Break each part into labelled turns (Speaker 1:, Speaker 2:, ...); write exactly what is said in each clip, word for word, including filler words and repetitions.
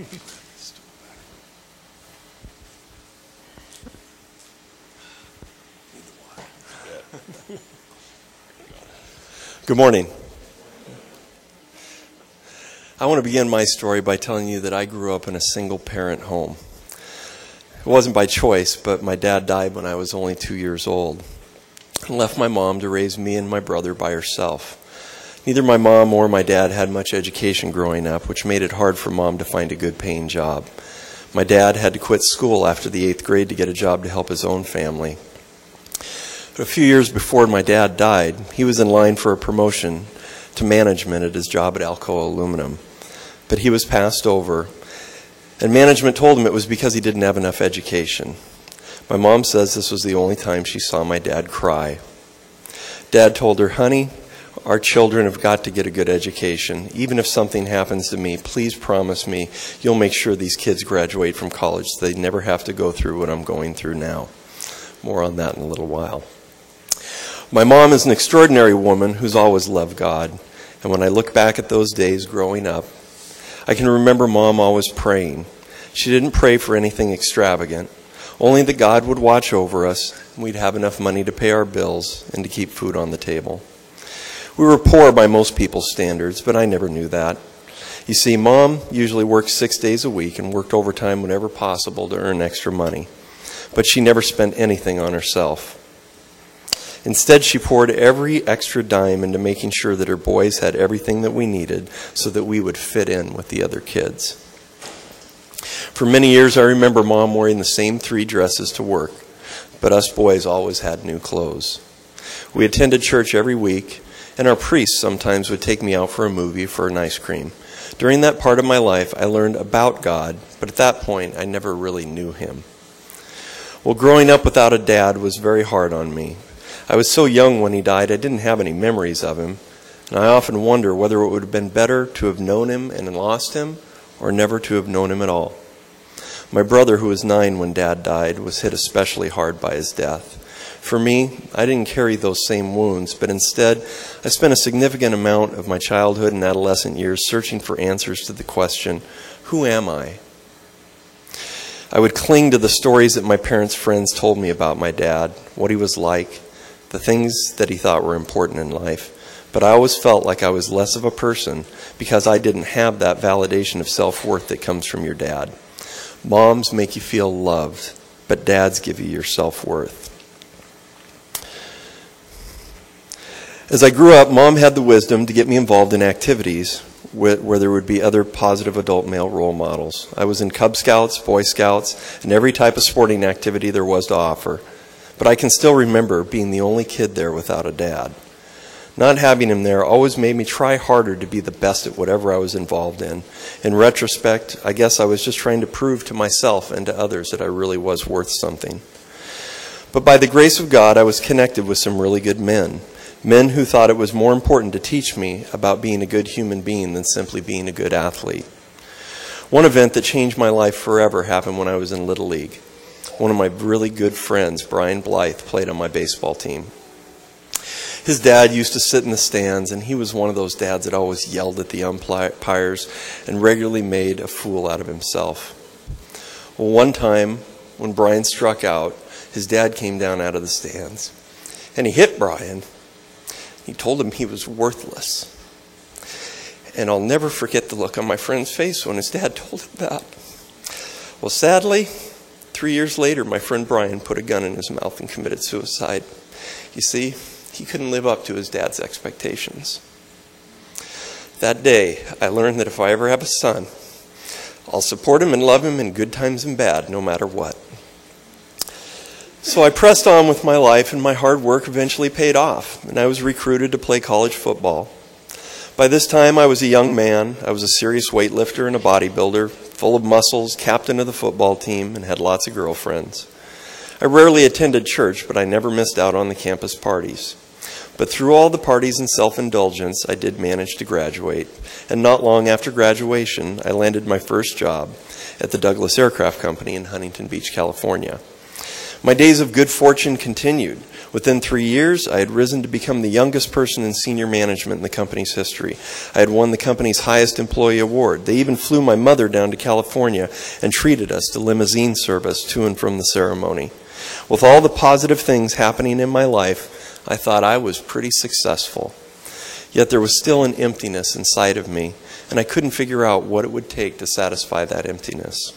Speaker 1: Good morning. I want to begin my story by telling you that I grew up in a single-parent home. It wasn't by choice, but my dad died when I was only two years old and left my mom to raise me and my brother by herself. Neither my mom or my dad had much education growing up, which made it hard for Mom to find a good-paying job. My dad had to quit school after the eighth grade to get a job to help his own family. But a few years before my dad died, he was in line for a promotion to management at his job at Alcoa Aluminum. But he was passed over, and management told him it was because he didn't have enough education. My mom says this was the only time she saw my dad cry. Dad told her, "Honey, our children have got to get a good education. Even if something happens to me, please promise me you'll make sure these kids graduate from college so they never have to go through what I'm going through now." More on that in a little while. My mom is an extraordinary woman who's always loved God. And when I look back at those days growing up, I can remember Mom always praying. She didn't pray for anything extravagant, only that God would watch over us and we'd have enough money to pay our bills and to keep food on the table. We were poor by most people's standards, but I never knew that. You see, Mom usually worked six days a week and worked overtime whenever possible to earn extra money. But she never spent anything on herself. Instead, she poured every extra dime into making sure that her boys had everything that we needed so that we would fit in with the other kids. For many years, I remember Mom wearing the same three dresses to work, but us boys always had new clothes. We attended church every week, and our priest sometimes would take me out for a movie for an ice cream. During that part of my life, I learned about God, but at that point, I never really knew Him. Well, growing up without a dad was very hard on me. I was so young when he died, I didn't have any memories of him, and I often wonder whether it would have been better to have known him and lost him, or never to have known him at all. My brother, who was nine when Dad died, was hit especially hard by his death. For me, I didn't carry those same wounds, but instead, I spent a significant amount of my childhood and adolescent years searching for answers to the question, who am I? I would cling to the stories that my parents' friends told me about my dad, what he was like, the things that he thought were important in life. But I always felt like I was less of a person because I didn't have that validation of self-worth that comes from your dad. Moms make you feel loved, but dads give you your self-worth. As I grew up, Mom had the wisdom to get me involved in activities where, where there would be other positive adult male role models. I was in Cub Scouts, Boy Scouts, and every type of sporting activity there was to offer. But I can still remember being the only kid there without a dad. Not having him there always made me try harder to be the best at whatever I was involved in. In retrospect, I guess I was just trying to prove to myself and to others that I really was worth something. But by the grace of God, I was connected with some really good men. Men who thought it was more important to teach me about being a good human being than simply being a good athlete. One event that changed my life forever happened when I was in Little League. One of my really good friends, Brian Blythe, played on my baseball team. His dad used to sit in the stands, and he was one of those dads that always yelled at the umpires and regularly made a fool out of himself. Well, one time, when Brian struck out, his dad came down out of the stands, and he hit Brian. He told him he was worthless. And I'll never forget the look on my friend's face when his dad told him that. Well, sadly, three years later, my friend Brian put a gun in his mouth and committed suicide. You see, he couldn't live up to his dad's expectations. That day, I learned that if I ever have a son, I'll support him and love him in good times and bad, no matter what. So I pressed on with my life, and my hard work eventually paid off, and I was recruited to play college football. By this time, I was a young man. I was a serious weightlifter and a bodybuilder, full of muscles, captain of the football team, and had lots of girlfriends. I rarely attended church, but I never missed out on the campus parties. But through all the parties and self-indulgence, I did manage to graduate. And not long after graduation, I landed my first job at the Douglas Aircraft Company in Huntington Beach, California. My days of good fortune continued. Within three years, I had risen to become the youngest person in senior management in the company's history. I had won the company's highest employee award. They even flew my mother down to California and treated us to limousine service to and from the ceremony. With all the positive things happening in my life, I thought I was pretty successful. Yet there was still an emptiness inside of me, and I couldn't figure out what it would take to satisfy that emptiness.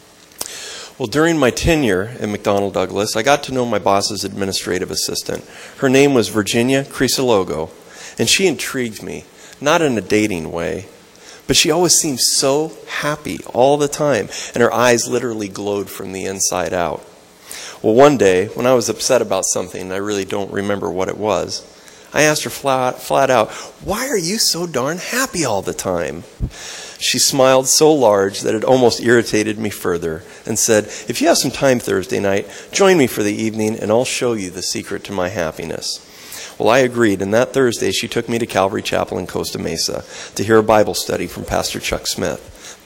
Speaker 1: Well, during my tenure at McDonnell Douglas, I got to know my boss's administrative assistant. Her name was Virginia Crisologo, and she intrigued me, not in a dating way, but she always seemed so happy all the time, and her eyes literally glowed from the inside out. Well, one day, when I was upset about something, and I really don't remember what it was, I asked her flat, flat out, "Why are you so darn happy all the time?" She smiled so large that it almost irritated me further and said, "If you have some time Thursday night, join me for the evening and I'll show you the secret to my happiness." Well, I agreed, and that Thursday she took me to Calvary Chapel in Costa Mesa to hear a Bible study from Pastor Chuck Smith.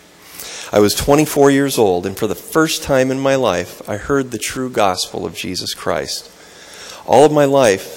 Speaker 1: I was twenty-four years old, and for the first time in my life, I heard the true gospel of Jesus Christ. All of my life,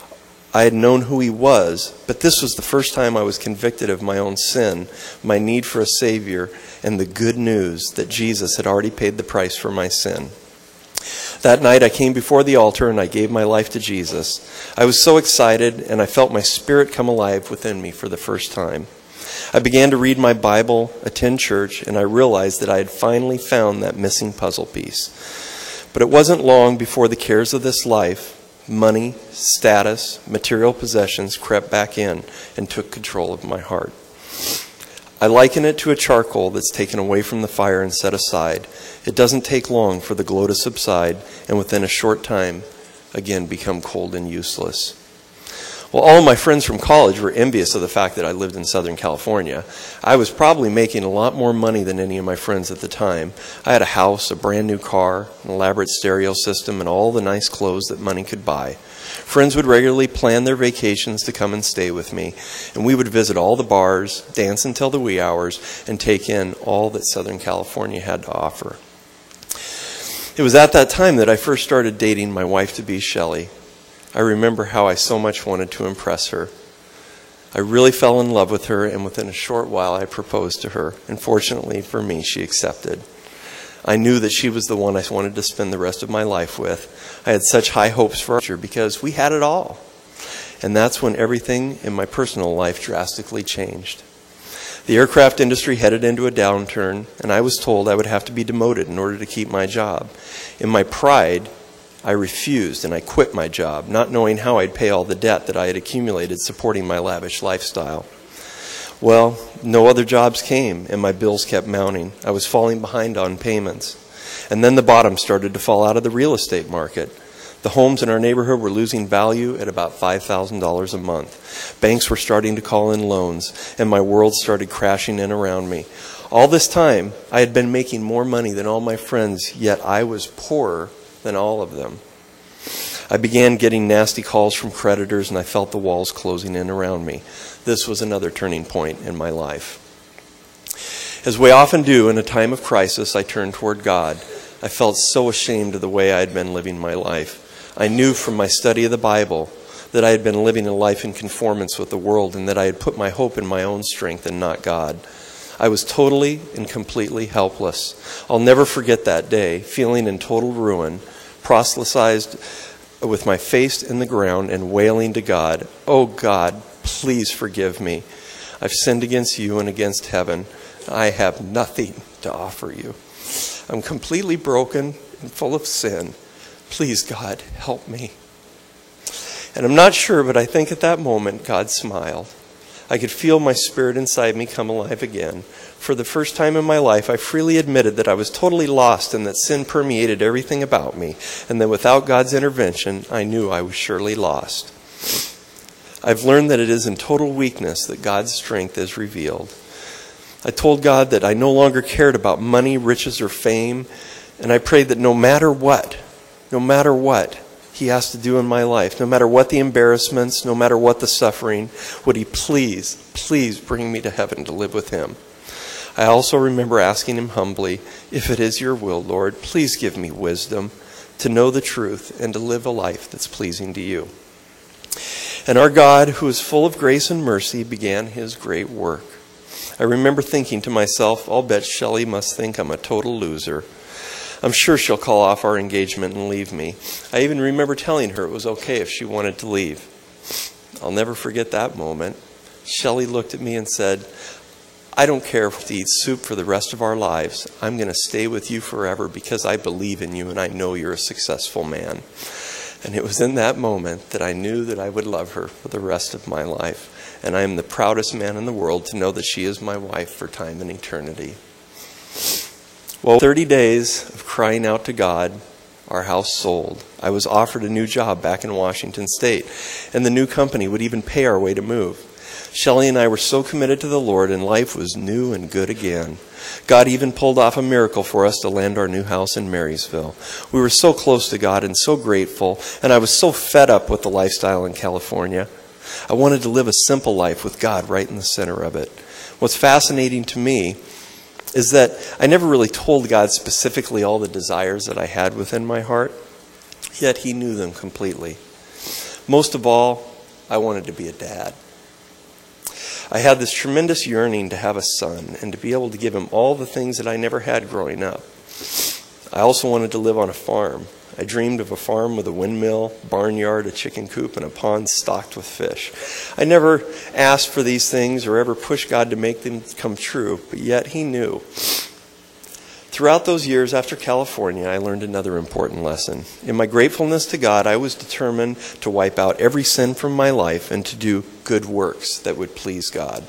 Speaker 1: I had known who he was, but this was the first time I was convicted of my own sin, my need for a Savior, and the good news that Jesus had already paid the price for my sin. That night I came before the altar and I gave my life to Jesus. I was so excited, and I felt my spirit come alive within me for the first time. I began to read my Bible, attend church, and I realized that I had finally found that missing puzzle piece. But it wasn't long before the cares of this life, money, status, material possessions crept back in and took control of my heart. I liken it to a charcoal that's taken away from the fire and set aside. It doesn't take long for the glow to subside, and within a short time, again become cold and useless. Well, all my friends from college were envious of the fact that I lived in Southern California. I was probably making a lot more money than any of my friends at the time. I had a house, a brand new car, an elaborate stereo system, and all the nice clothes that money could buy. Friends would regularly plan their vacations to come and stay with me, and we would visit all the bars, dance until the wee hours, and take in all that Southern California had to offer. It was at that time that I first started dating my wife-to-be, Shelley. I remember how I so much wanted to impress her. I really fell in love with her, and within a short while I proposed to her, and fortunately for me, she accepted. I knew that she was the one I wanted to spend the rest of my life with. I had such high hopes for her because we had it all. And that's when everything in my personal life drastically changed. The aircraft industry headed into a downturn, and I was told I would have to be demoted in order to keep my job. In my pride, I refused and I quit my job, not knowing how I'd pay all the debt that I had accumulated supporting my lavish lifestyle. Well, no other jobs came, and my bills kept mounting. I was falling behind on payments. And then the bottom started to fall out of the real estate market. The homes in our neighborhood were losing value at about five thousand dollars a month. Banks were starting to call in loans, and my world started crashing in around me. All this time, I had been making more money than all my friends, yet I was poorer than all of them. I began getting nasty calls from creditors, and I felt the walls closing in around me. This was another turning point in my life. As we often do in a time of crisis, I turned toward God. I felt so ashamed of the way I had been living my life. I knew from my study of the Bible that I had been living a life in conformance with the world, and that I had put my hope in my own strength and not God. I was totally and completely helpless. I'll never forget that day, feeling in total ruin, proselytized with my face in the ground and wailing to God, "Oh God, please forgive me. I've sinned against you and against heaven. I have nothing to offer you. I'm completely broken and full of sin. Please, God, help me." And I'm not sure, but I think at that moment, God smiled. I could feel my spirit inside me come alive again. For the first time in my life, I freely admitted that I was totally lost and that sin permeated everything about me, and that without God's intervention, I knew I was surely lost. I've learned that it is in total weakness that God's strength is revealed. I told God that I no longer cared about money, riches, or fame, and I prayed that no matter what, no matter what He has to do in my life, no matter what the embarrassments, no matter what the suffering, would He please, please bring me to heaven to live with Him. I also remember asking Him humbly, "If it is your will, Lord, please give me wisdom. to know the truth, and to live a life that's pleasing to you. And our God, who is full of grace and mercy, began his great work. I remember thinking to myself, I'll bet Shelley must think I'm a total loser. I'm sure she'll call off our engagement and leave me. I even remember telling her it was okay if she wanted to leave. I'll never forget that moment. Shelley looked at me and said, I don't care if we eat soup for the rest of our lives. I'm going to stay with you forever because I believe in you and I know you're a successful man. And it was in that moment that I knew that I would love her for the rest of my life. And I am the proudest man in the world to know that she is my wife for time and eternity. Well, thirty days of crying out to God, our house sold. I was offered a new job back in Washington State, and the new company would even pay our way to move. Shelley and I were so committed to the Lord, and life was new and good again. God even pulled off a miracle for us to land our new house in Marysville. We were so close to God and so grateful, and I was so fed up with the lifestyle in California. I wanted to live a simple life with God right in the center of it. What's fascinating to me is that I never really told God specifically all the desires that I had within my heart, yet he knew them completely. Most of all, I wanted to be a dad. I had this tremendous yearning to have a son and to be able to give him all the things that I never had growing up. I also wanted to live on a farm. I dreamed of a farm with a windmill, barnyard, a chicken coop, and a pond stocked with fish. I never asked for these things or ever pushed God to make them come true, but yet he knew. Throughout those years after California, I learned another important lesson. In my gratefulness to God, I was determined to wipe out every sin from my life and to do good works that would please God.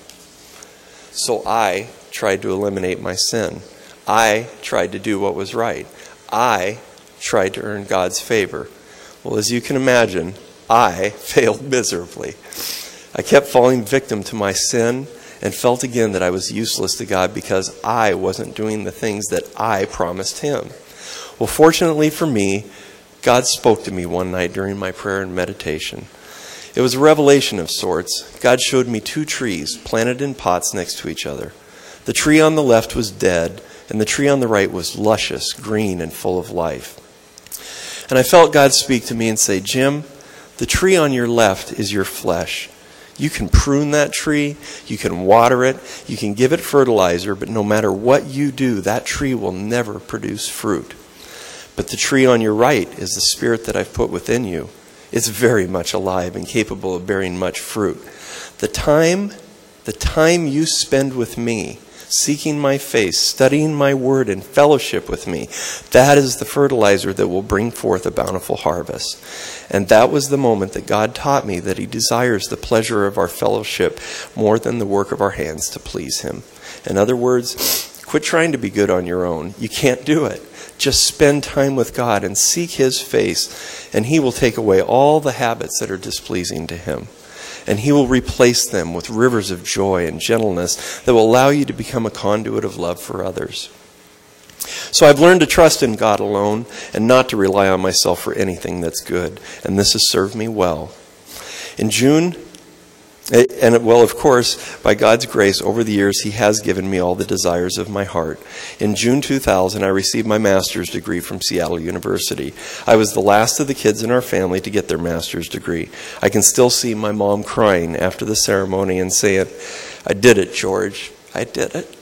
Speaker 1: So I tried to eliminate my sin. I tried to do what was right. I tried to earn God's favor. Well, as you can imagine, I failed miserably. I kept falling victim to my sin and felt again that I was useless to God because I wasn't doing the things that I promised him. Well, fortunately for me, God spoke to me one night during my prayer and meditation. It was a revelation of sorts. God showed me two trees planted in pots next to each other. The tree on the left was dead, and the tree on the right was luscious, green, and full of life. And I felt God speak to me and say, Jim, the tree on your left is your flesh. You can prune that tree, you can water it, you can give it fertilizer, but no matter what you do, that tree will never produce fruit. But the tree on your right is the spirit that I've put within you. It's very much alive and capable of bearing much fruit. The time, the time you spend with me, seeking my face, studying my word, and fellowship with me, that is the fertilizer that will bring forth a bountiful harvest. And that was the moment that God taught me that he desires the pleasure of our fellowship more than the work of our hands to please him. In other words, quit trying to be good on your own. You can't do it. Just spend time with God and seek his face, and he will take away all the habits that are displeasing to him. And he will replace them with rivers of joy and gentleness that will allow you to become a conduit of love for others. So I've learned to trust in God alone and not to rely on myself for anything that's good. And this has served me well. In June, and well, of course, by God's grace, over the years, he has given me all the desires of my heart. In June two thousand, I received my master's degree from Seattle University. I was the last of the kids in our family to get their master's degree. I can still see my mom crying after the ceremony and saying, I did it, George. I did it.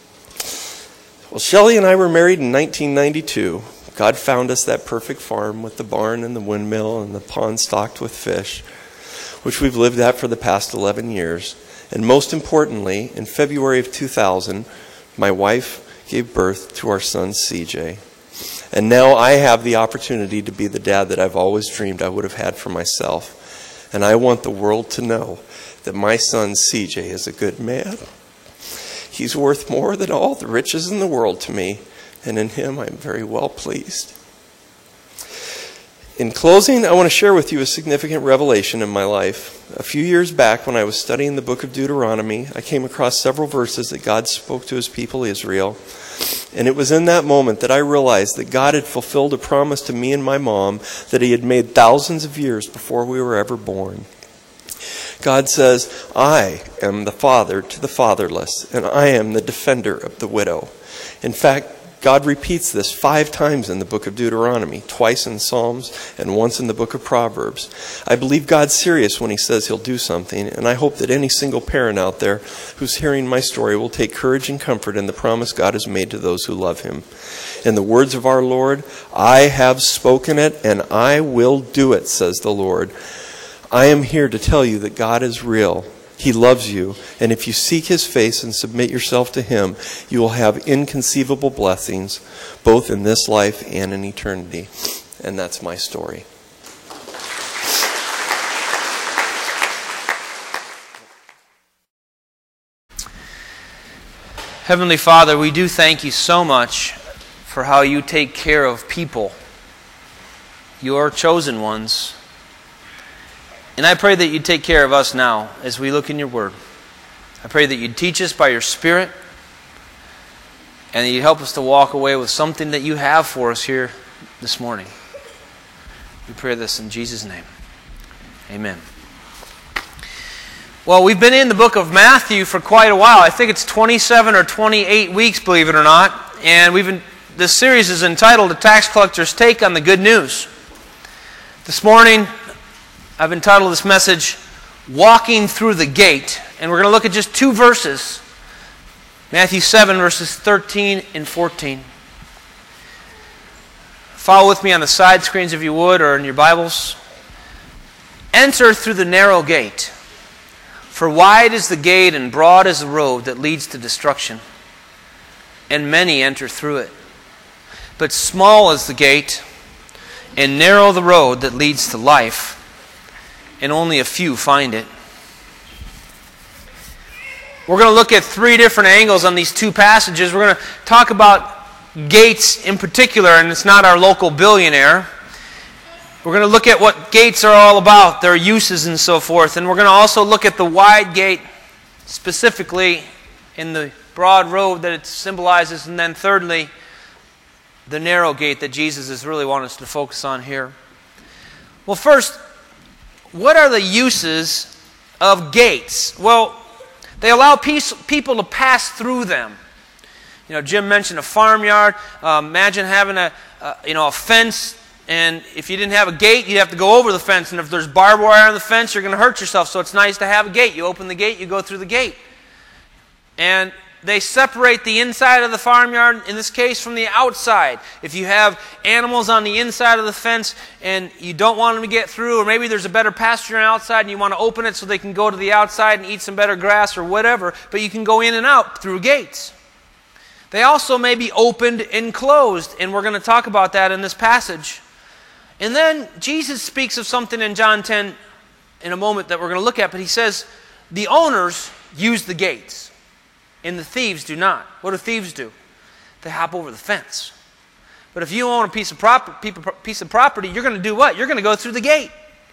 Speaker 1: Well, Shelley and I were married in nineteen ninety-two. God found us that perfect farm with the barn and the windmill and the pond stocked with fish, which we've lived at for the past eleven years. And most importantly, in February of two thousand, my wife gave birth to our son, C J. And now I have the opportunity to be the dad that I've always dreamed I would have had for myself. And I want the world to know that my son, C J, is a good man. He's worth more than all the riches in the world to me, and in him I'm very well pleased. In closing, I want to share with you a significant revelation in my life. A few years back, when I was studying the book of Deuteronomy, I came across several verses that God spoke to his people Israel. And it was in that moment that I realized that God had fulfilled a promise to me and my mom that he had made thousands of years before we were ever born. God says, I am the father to the fatherless, and I am the defender of the widow. In fact, God repeats this five times in the book of Deuteronomy, twice in Psalms, and once in the book of Proverbs. I believe God's serious when he says he'll do something, and I hope that any single parent out there who's hearing my story will take courage and comfort in the promise God has made to those who love him. In the words of our Lord, I have spoken it, and I will do it, says the Lord. I am here to tell you that God is real. He loves you, and if you seek his face and submit yourself to him, you will have inconceivable blessings, both in this life and in eternity. And that's my story.
Speaker 2: Heavenly Father, we do thank you so much for how you take care of people, your chosen ones. And I pray that you take care of us now as we look in your word. I pray that you'd teach us by your Spirit, and that you'd help us to walk away with something that you have for us here this morning. We pray this in Jesus' name. Amen. Well, we've been in the book of Matthew for quite a while. I think it's twenty-seven or twenty-eight weeks, believe it or not. And we've been, this series is entitled A Tax Collector's Take on the Good News. This morning, I've entitled this message, Walking Through the Gate. And we're going to look at just two verses. Matthew seven, verses thirteen and fourteen. Follow with me on the side screens if you would, or in your Bibles. Enter through the narrow gate. For wide is the gate and broad is the road that leads to destruction, and many enter through it. But small is the gate, and narrow the road that leads to life, and only a few find it. We're going to look at three different angles on these two passages. We're going to talk about Gates in particular, and it's not our local billionaire. We're going to look at what gates are all about, their uses and so forth. And we're going to also look at the wide gate, specifically in the broad road that it symbolizes. And then thirdly, the narrow gate that Jesus is really wanting us to focus on here. Well, first, what are the uses of gates? Well, they allow peace, people to pass through them. You know, Jim mentioned a farmyard. Uh, imagine having a, uh, you know, a fence. And if you didn't have a gate, you'd have to go over the fence. And if there's barbed wire on the fence, you're going to hurt yourself. So it's nice to have a gate. You open the gate, you go through the gate. And they separate the inside of the farmyard, in this case, from the outside. If you have animals on the inside of the fence and you don't want them to get through, or maybe there's a better pasture on the outside and you want to open it so they can go to the outside and eat some better grass or whatever, but you can go in and out through gates. They also may be opened and closed, and we're going to talk about that in this passage. And then Jesus speaks of something in John ten in a moment that we're going to look at, but he says the owners use the gates and the thieves do not. What do thieves do? They hop over the fence. But if you own a piece of property, piece of property, you're going to do what? You're going to go through the gate.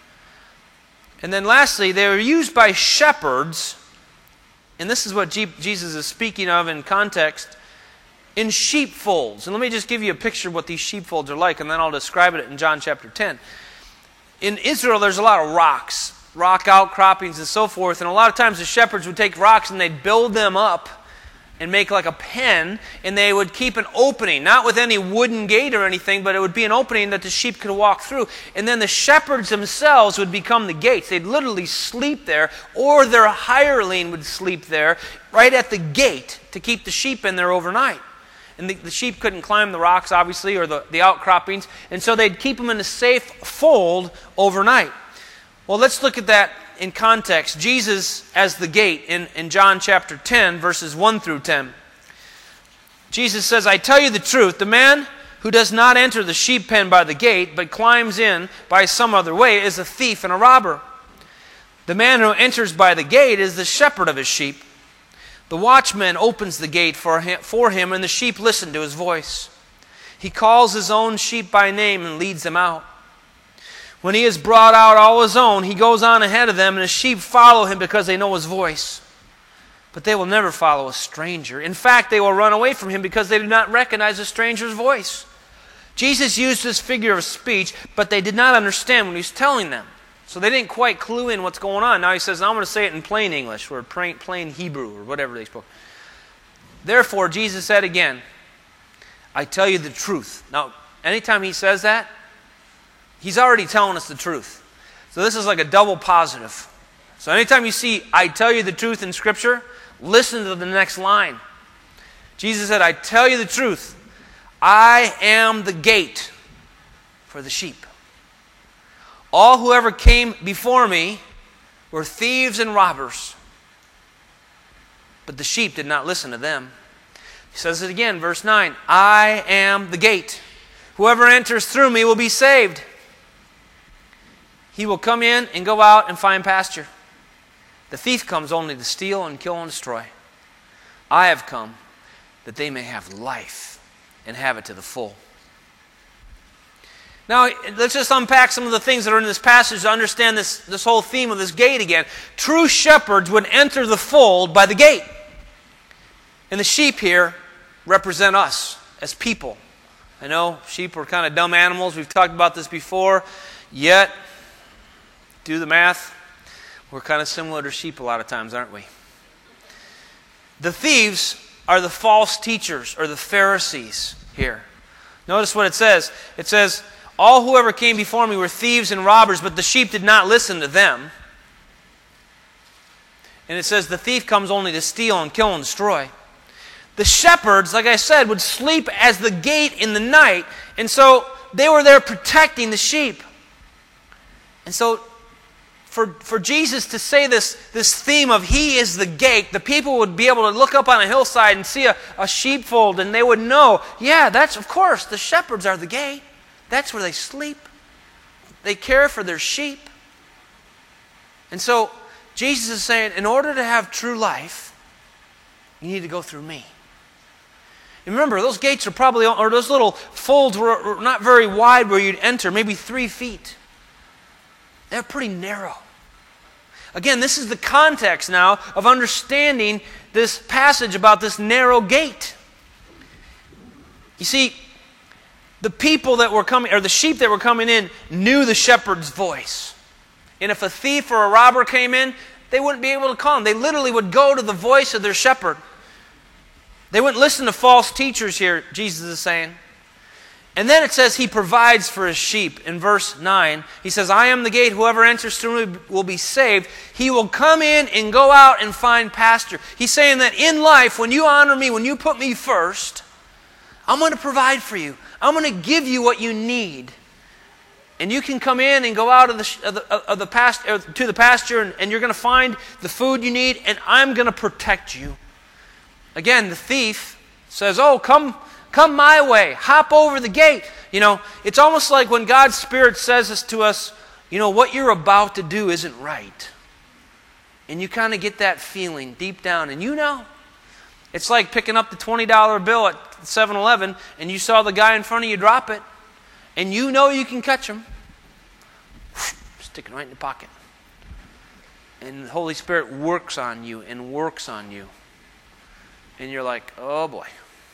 Speaker 2: And then lastly, they were used by shepherds, and this is what Jesus is speaking of in context, in sheepfolds. And let me just give you a picture of what these sheepfolds are like, and then I'll describe it in John chapter ten. In Israel, there's a lot of rocks, rock outcroppings and so forth, and a lot of times the shepherds would take rocks and they'd build them up and make like a pen, and they would keep an opening, not with any wooden gate or anything, but it would be an opening that the sheep could walk through. And then the shepherds themselves would become the gates. They'd literally sleep there, or their hireling would sleep there right at the gate to keep the sheep in there overnight. And the, the sheep couldn't climb the rocks, obviously, or the, the outcroppings. And so they'd keep them in a safe fold overnight. Well, let's look at that in context. Jesus as the gate in, in John chapter ten, verses one through ten. Jesus says, I tell you the truth, the man who does not enter the sheep pen by the gate, but climbs in by some other way, is a thief and a robber. The man who enters by the gate is the shepherd of his sheep. The watchman opens the gate for him, for him, and the sheep listen to his voice. He calls his own sheep by name and leads them out. When he has brought out all his own, he goes on ahead of them, and the sheep follow him because they know his voice. But they will never follow a stranger. In fact, they will run away from him because they do not recognize a stranger's voice. Jesus used this figure of speech, but they did not understand what he was telling them. So they didn't quite clue in what's going on. Now he says, I'm going to say it in plain English, or plain Hebrew, or whatever they spoke. Therefore, Jesus said again, I tell you the truth. Now, anytime he says that, he's already telling us the truth. So this is like a double positive. So anytime you see, I tell you the truth in Scripture, listen to the next line. Jesus said, I tell you the truth. I am the gate for the sheep. All who ever came before me were thieves and robbers, but the sheep did not listen to them. He says it again, verse nine. I am the gate. Whoever enters through me will be saved. He will come in and go out and find pasture. The thief comes only to steal and kill and destroy. I have come that they may have life and have it to the full. Now, let's just unpack some of the things that are in this passage to understand this, this whole theme of this gate again. True shepherds would enter the fold by the gate. And the sheep here represent us as people. I know sheep are kind of dumb animals. We've talked about this before. Yet, do the math, we're kind of similar to sheep a lot of times, aren't we? The thieves are the false teachers, or the Pharisees here. Notice what it says. It says, all who ever came before me were thieves and robbers, but the sheep did not listen to them. And it says, the thief comes only to steal and kill and destroy. The shepherds, like I said, would sleep as the gate in the night, and so they were there protecting the sheep. And so For, for Jesus to say this, this theme of He is the gate, the people would be able to look up on a hillside and see a, a sheepfold, and they would know, yeah, that's, of course, the shepherds are the gate. That's where they sleep. They care for their sheep. And so Jesus is saying, in order to have true life, you need to go through me. And remember, those gates are probably, or those little folds were not very wide where you'd enter, maybe three feet. They're pretty narrow. Again, this is the context now of understanding this passage about this narrow gate. You see, the people that were coming, or the sheep that were coming in, knew the shepherd's voice. And if a thief or a robber came in, they wouldn't be able to call him. They literally would go to the voice of their shepherd. They wouldn't listen to false teachers here, Jesus is saying. And then it says He provides for His sheep. In verse nine, He says, I am the gate. Whoever enters through me will be saved. He will come in and go out and find pasture. He's saying that in life, when you honor me, when you put me first, I'm going to provide for you. I'm going to give you what you need. And you can come in and go out of the, of the, of the past, to the pasture, and, and you're going to find the food you need, and I'm going to protect you. Again, the thief says, oh, come... Come my way. Hop over the gate. You know, it's almost like when God's Spirit says this to us, you know, what you're about to do isn't right. And you kind of get that feeling deep down. And you know, it's like picking up the twenty dollar bill at seven eleven and you saw the guy in front of you drop it. And you know you can catch him. Stick it right in your pocket. And the Holy Spirit works on you and works on you. And you're like, oh boy.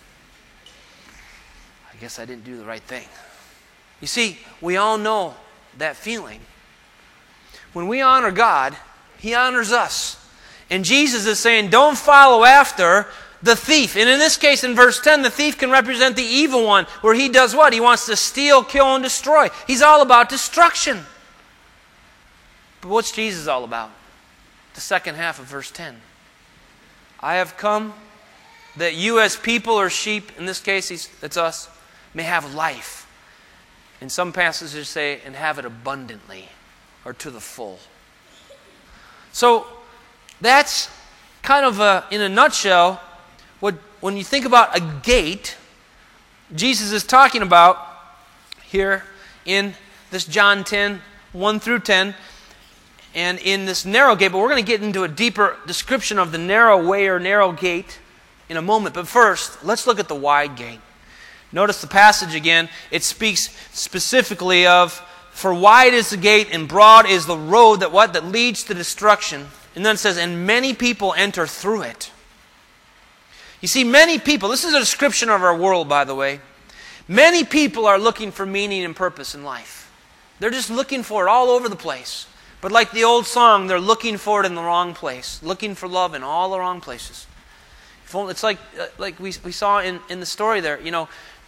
Speaker 2: I guess I didn't do the right thing. You see, we all know that feeling. When we honor God, He honors us. And Jesus is saying, don't follow after the thief. And in this case, in verse ten, the thief can represent the evil one, where he does what? He wants to steal, kill, and destroy. He's all about destruction. But what's Jesus all about? The second half of verse ten. I have come that you as people or sheep, in this case it's us, may have life. And some passages say, and have it abundantly, or to the full. So that's kind of a, in a nutshell, what when you think about a gate, Jesus is talking about here in this John ten, one through ten, and in this narrow gate. But we're going to get into a deeper description of the narrow way or narrow gate in a moment. But first, let's look at the wide gate. Notice the passage again. It speaks specifically of, for wide is the gate and broad is the road that what? That leads to destruction. And then it says, and many people enter through it. You see, many people, this is a description of our world, by the way. Many people are looking for meaning and purpose in life. They're just looking for it all over the place. But like the old song, they're looking for it in the wrong place. Looking for love in all the wrong places. It's like, like we, we saw in, in the story there, you know,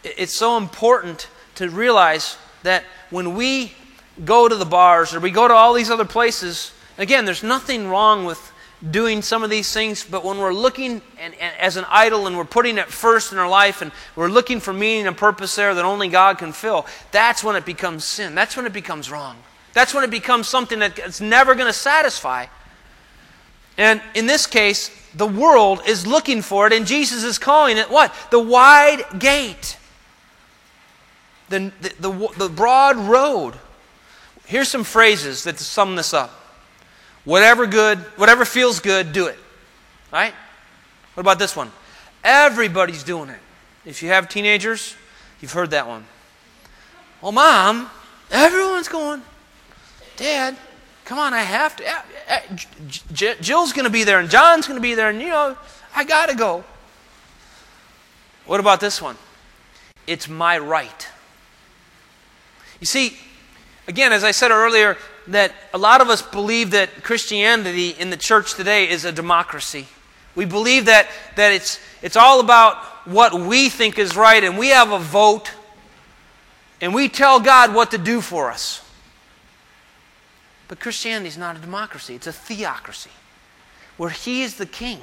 Speaker 2: it's so important to realize that when we go to the bars or we go to all these other places, again, there's nothing wrong with doing some of these things, but when we're looking and, and as an idol and we're putting it first in our life and we're looking for meaning and purpose there that only God can fill, that's when it becomes sin. That's when it becomes wrong. That's when it becomes something that's never going to satisfy. And in this case, the world is looking for it, and Jesus is calling it what? The wide gate. The, the, the, the broad road. Here's some phrases that sum this up. Whatever good, whatever feels good, do it. Right? What about this one? Everybody's doing it. If you have teenagers, you've heard that one. Well, Mom, everyone's going. Dad, come on, I have to. Jill's going to be there, and John's going to be there, and, you know, I got to go. What about this one? It's my right. You see, again, as I said earlier, that a lot of us believe that Christianity in the church today is a democracy. We believe that, that it's, it's all about what we think is right, and we have a vote, and we tell God what to do for us. But Christianity is not a democracy. It's a theocracy, where He is the king.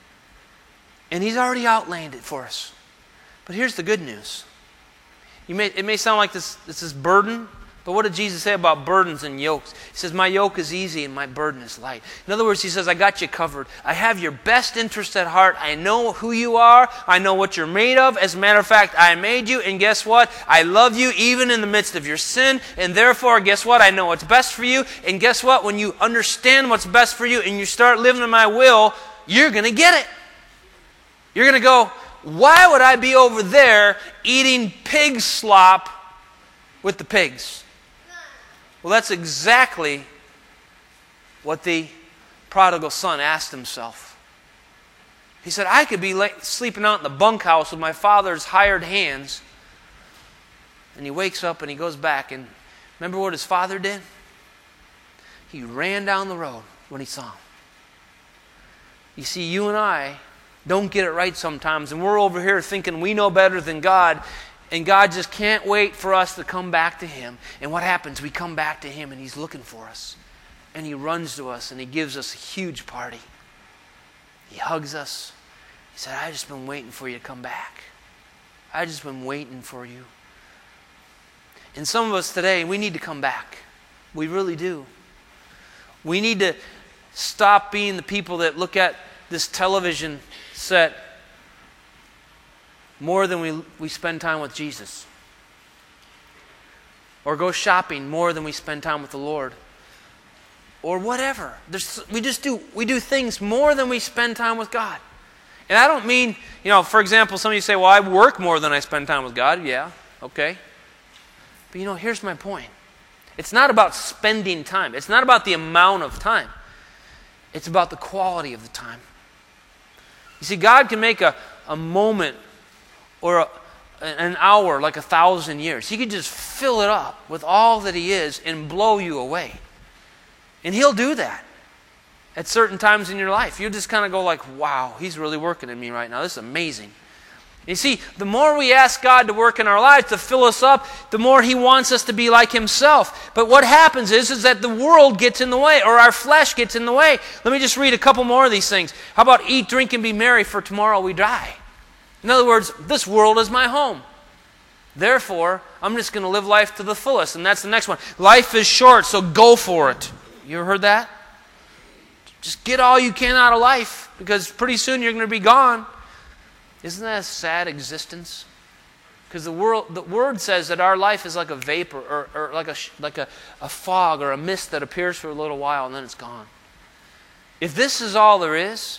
Speaker 2: And He's already outlined it for us. But here's the good news. You may, it may sound like this, this is burden, but what did Jesus say about burdens and yokes? He says, my yoke is easy and my burden is light. In other words, He says, I got you covered. I have your best interest at heart. I know who you are. I know what you're made of. As a matter of fact, I made you, and guess what? I love you even in the midst of your sin, and therefore, guess what? I know what's best for you, and guess what? When you understand what's best for you and you start living in my will, you're going to get it. You're going to go, why would I be over there eating pig slop with the pigs? Well, that's exactly what the prodigal son asked himself. He said, I could be late, sleeping out in the bunkhouse with my father's hired hands. And he wakes up and he goes back, and remember what his father did? He ran down the road when he saw him. You see, you and I don't get it right sometimes, and we're over here thinking we know better than God. And God just can't wait for us to come back to Him. And what happens? We come back to Him and He's looking for us. And He runs to us and He gives us a huge party. He hugs us. He said, I've just been waiting for you to come back. I've just been waiting for you. And some of us today, we need to come back. We really do. We need to stop being the people that look at this television set more than we, we spend time with Jesus. Or go shopping more than we spend time with the Lord. Or whatever. There's, we just do, we do things more than we spend time with God. And I don't mean, you know, for example, some of you say, well, I work more than I spend time with God. Yeah, okay. But you know, here's my point. It's not about spending time. It's not about the amount of time. It's about the quality of the time. You see, God can make a, a moment or a, an hour like a thousand years. He could just fill it up with all that He is and blow you away. And He'll do that at certain times in your life. You'll just kind of go like, wow, He's really working in me right now. This is amazing. You see, the more we ask God to work in our lives, to fill us up, the more He wants us to be like Himself. But what happens is, is that the world gets in the way, or our flesh gets in the way. Let me just read a couple more of these things. How about eat, drink, and be merry, for tomorrow we die? In other words, this world is my home. Therefore, I'm just going to live life to the fullest. And that's the next one. Life is short, so go for it. You ever heard that? Just get all you can out of life, because pretty soon you're going to be gone. Isn't that a sad existence? Because the world, the Word says that our life is like a vapor, or, or like, a, like a, a fog or a mist that appears for a little while and then it's gone. If this is all there is,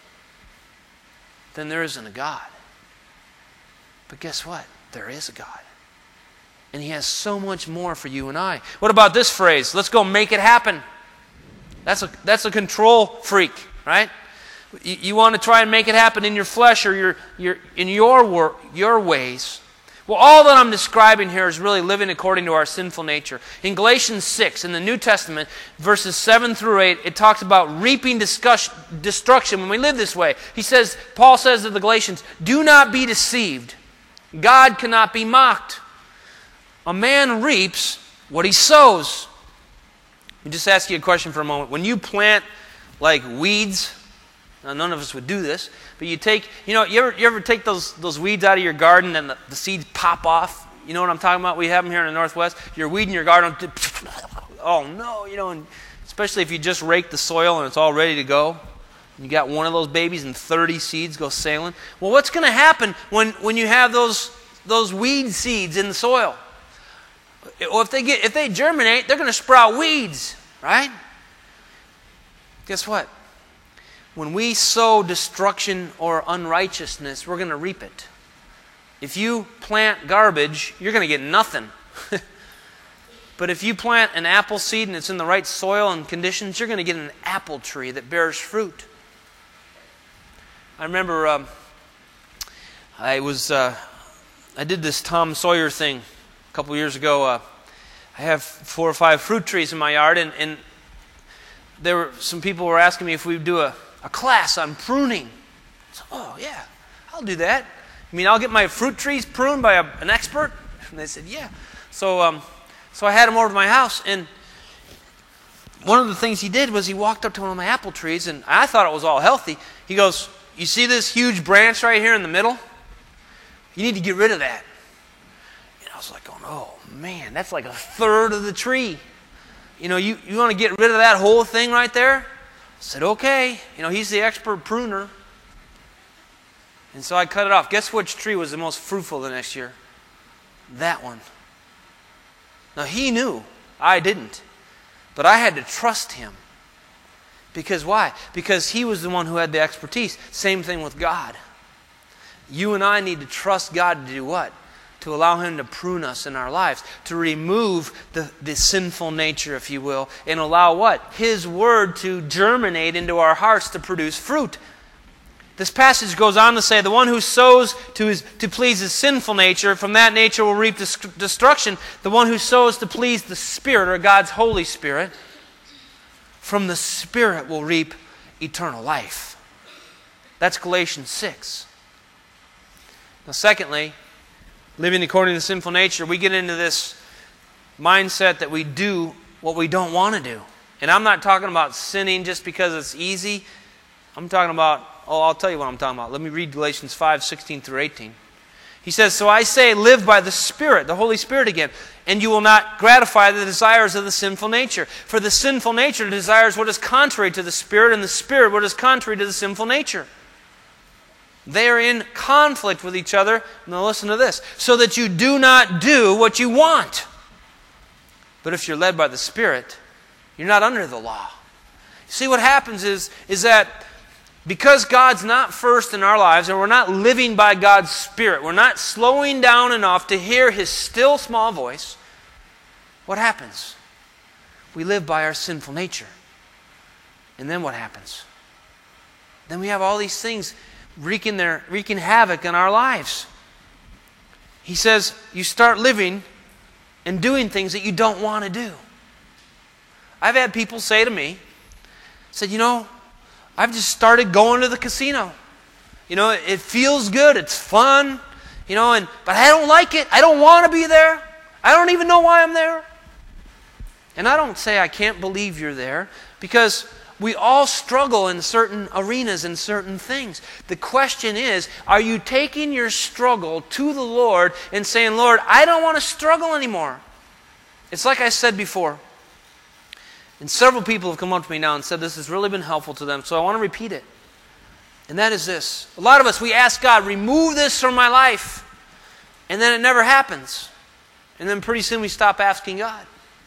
Speaker 2: then there isn't a God. But guess what? There is a God. And He has so much more for you and I. What about this phrase? Let's go make it happen. That's a, that's a control freak, right? You, you want to try and make it happen in your flesh or your, your, in your, wor- your ways. Well, all that I'm describing here is really living according to our sinful nature. In Galatians six, in the New Testament, verses seven through eight, it talks about reaping discuss- destruction when we live this way. He says, Paul says to the Galatians, do not be deceived. God cannot be mocked. A man reaps what he sows. Let me just ask you a question for a moment. When you plant like weeds, now none of us would do this, but you take, you know, you ever, you ever take those, those weeds out of your garden and the, the seeds pop off? You know what I'm talking about? We have them here in the Northwest. You're weeding your garden. Oh no, you know, and especially if you just rake the soil and it's all ready to go. You got one of those babies and thirty seeds go sailing. Well, what's going to happen when, when you have those, those weed seeds in the soil? Well, if they get if they germinate, they're going to sprout weeds, right? Guess what? When we sow destruction or unrighteousness, we're going to reap it. If you plant garbage, you're going to get nothing. But if you plant an apple seed and it's in the right soil and conditions, you're going to get an apple tree that bears fruit. I remember um, I was uh, I did this Tom Sawyer thing a couple years ago. Uh, I have four or five fruit trees in my yard, and, and there were some people were asking me if we would do a, a class on pruning. So, oh yeah, I'll do that. I mean, I'll get my fruit trees pruned by a, an expert. And they said, yeah. So, um, so I had him over to my house, and one of the things he did was he walked up to one of my apple trees, and I thought it was all healthy. He goes, you see this huge branch right here in the middle? You need to get rid of that. And I was like, oh, oh man, that's like a third of the tree. You know, you, you want to get rid of that whole thing right there? I said, okay. You know, he's the expert pruner. And so I cut it off. Guess which tree was the most fruitful the next year? That one. Now he knew. I didn't. But I had to trust him. Because why? Because he was the one who had the expertise. Same thing with God. You and I need to trust God to do what? To allow Him to prune us in our lives. To remove the, the sinful nature, if you will. And allow what? His Word to germinate into our hearts to produce fruit. This passage goes on to say, the one who sows to, his, to please his sinful nature, from that nature will reap destruction. The one who sows to please the Spirit, or God's Holy Spirit, from the Spirit will reap eternal life. That's Galatians six. Now secondly, living according to the sinful nature, we get into this mindset that we do what we don't want to do. And I'm not talking about sinning just because it's easy. I'm talking about, oh, I'll tell you what I'm talking about. Let me read Galatians five, sixteen through eighteen. He says, so I say, live by the Spirit, the Holy Spirit again, and you will not gratify the desires of the sinful nature. For the sinful nature desires what is contrary to the Spirit, and the Spirit what is contrary to the sinful nature. They are in conflict with each other. Now listen to this. So that you do not do what you want. But if you're led by the Spirit, you're not under the law. See, what happens is, is that because God's not first in our lives, and we're not living by God's Spirit, we're not slowing down enough to hear His still small voice, what happens? We live by our sinful nature. And then what happens? Then we have all these things wreaking, their, wreaking havoc in our lives. He says, you start living and doing things that you don't want to do. I've had people say to me, said, you know, I've just started going to the casino. You know, it feels good, it's fun, you know, and but I don't like it. I don't want to be there. I don't even know why I'm there. And I don't say I can't believe you're there, because we all struggle in certain arenas and certain things. The question is, are you taking your struggle to the Lord and saying, Lord, I don't want to struggle anymore? It's like I said before. And several people have come up to me now and said this has really been helpful to them, so I want to repeat it. And that is this. A lot of us, we ask God, remove this from my life. And then it never happens. And then pretty soon we stop asking God.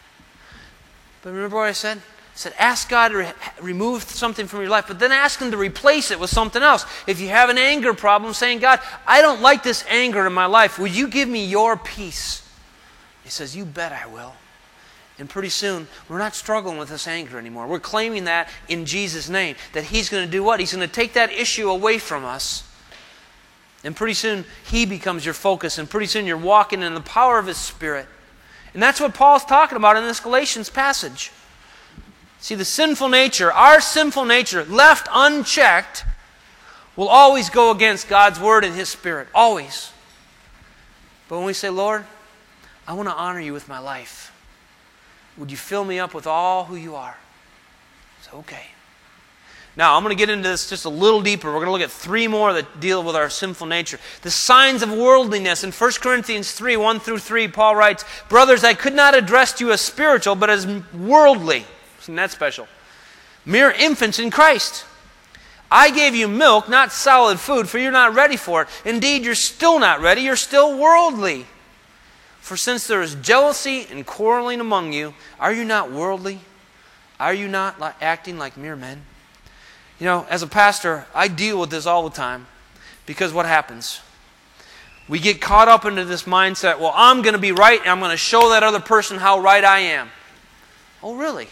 Speaker 2: But remember what I said? I said, ask God to re- remove something from your life, but then ask Him to replace it with something else. If you have an anger problem, saying, God, I don't like this anger in my life. Would you give me your peace? He says, you bet I will. And pretty soon, we're not struggling with this anger anymore. We're claiming that in Jesus' name, that He's going to do what? He's going to take that issue away from us. And pretty soon, He becomes your focus. And pretty soon, you're walking in the power of His Spirit. And that's what Paul's talking about in this Galatians passage. See, the sinful nature, our sinful nature, left unchecked, will always go against God's Word and His Spirit. Always. But when we say, Lord, I want to honor you with my life, would you fill me up with all who you are? It's okay. Now, I'm going to get into this just a little deeper. We're going to look at three more that deal with our sinful nature. The signs of worldliness. In First Corinthians three, one through three, Paul writes, Brothers, I could not address you as spiritual, but as worldly. Isn't that special? Mere infants in Christ. I gave you milk, not solid food, for you're not ready for it. Indeed, you're still not ready. You're still worldly. For since there is jealousy and quarreling among you, are you not worldly? Are you not acting like mere men? You know, as a pastor, I deal with this all the time because what happens? We get caught up into this mindset, well, I'm going to be right and I'm going to show that other person how right I am. Oh, really?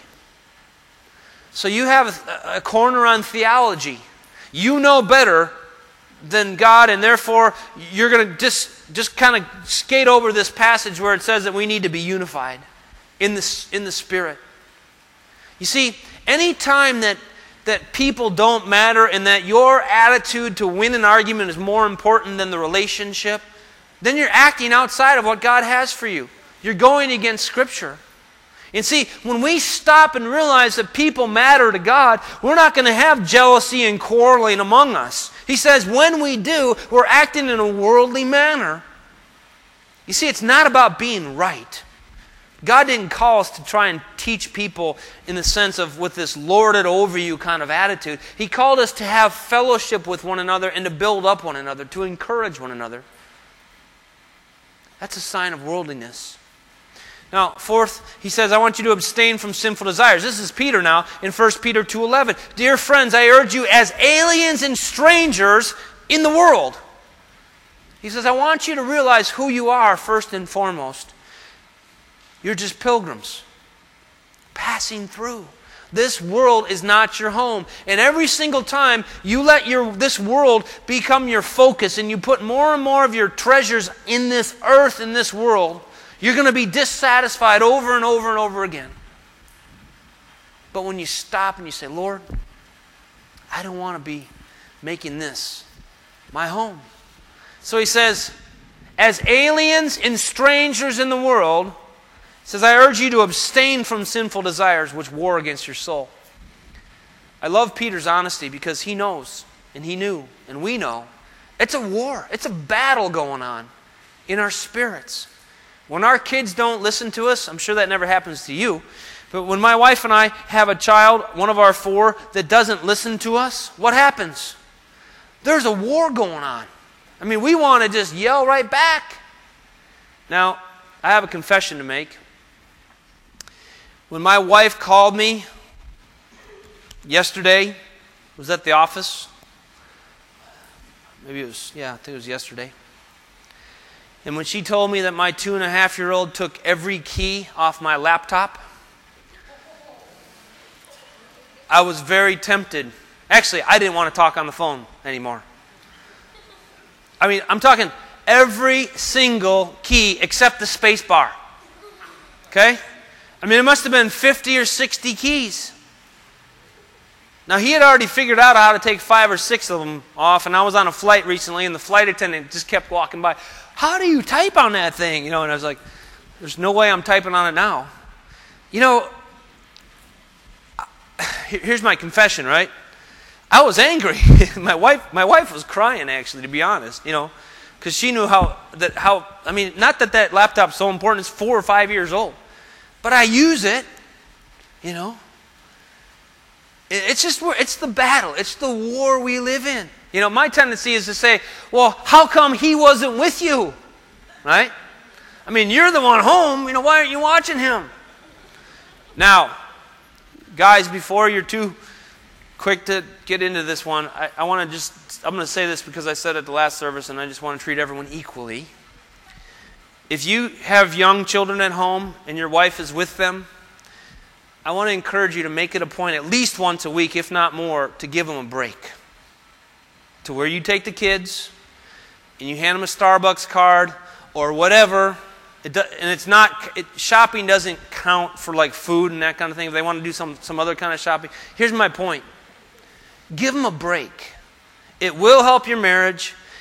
Speaker 2: So you have a, a corner on theology. You know better than God, and therefore you're going to just, just kind of skate over this passage where it says that we need to be unified in the, in the Spirit. You see, any time that that people don't matter and that your attitude to win an argument is more important than the relationship, then you're acting outside of what God has for you. You're going against Scripture. And see, when we stop and realize that people matter to God, we're not going to have jealousy and quarreling among us. He says when we do, we're acting in a worldly manner. You see, it's not about being right. God didn't call us to try and teach people in the sense of with this lorded over you kind of attitude. He called us to have fellowship with one another and to build up one another, to encourage one another. That's a sign of worldliness. Now, fourth, he says, I want you to abstain from sinful desires. This is Peter now in First Peter two eleven. Dear friends, I urge you as aliens and strangers in the world. He says, I want you to realize who you are first and foremost. You're just pilgrims passing through. This world is not your home. And every single time you let your this world become your focus and you put more and more of your treasures in this earth, in this world, you're going to be dissatisfied over and over and over again. But when you stop and you say, Lord, I don't want to be making this my home. So he says, as aliens and strangers in the world, he says, I urge you to abstain from sinful desires which war against your soul. I love Peter's honesty because he knows, and he knew, and we know, it's a war. It's a battle going on in our spirits. When our kids don't listen to us, I'm sure that never happens to you, but when my wife and I have a child, one of our four, that doesn't listen to us, what happens? There's a war going on. I mean, we want to just yell right back. Now, I have a confession to make. When my wife called me yesterday, was at the office. Maybe it was, yeah, I think it was yesterday. And when she told me that my two and a half year old took every key off my laptop, I was very tempted. Actually, I didn't want to talk on the phone anymore. I mean, I'm talking every single key except the space bar. Okay? I mean, it must have been fifty or sixty keys. Now, he had already figured out how to take five or six of them off, and I was on a flight recently, and the flight attendant just kept walking by. How do you type on that thing? You know, and I was like, there's no way I'm typing on it now. You know, here's my confession, right? I was angry. my wife, my wife was crying, actually, to be honest, you know, because she knew how, that how, I mean, not that that laptop's so important, it's four or five years old. But I use it, you know. It's just, it's the battle. It's the war we live in. You know, my tendency is to say, well, how come he wasn't with you? Right? I mean, you're the one home. You know, why aren't you watching him? Now, guys, before you're too quick to get into this one, I, I want to just, I'm going to say this because I said it at the last service, and I just want to treat everyone equally. If you have young children at home and your wife is with them, I want to encourage you to make it a point at least once a week, if not more, to give them a break. To where you take the kids and you hand them a Starbucks card or whatever. It do, and it's not, it, shopping doesn't count for like food and that kind of thing. If they want to do some, some other kind of shopping. Here's my point. Give them a break. It will help your marriage.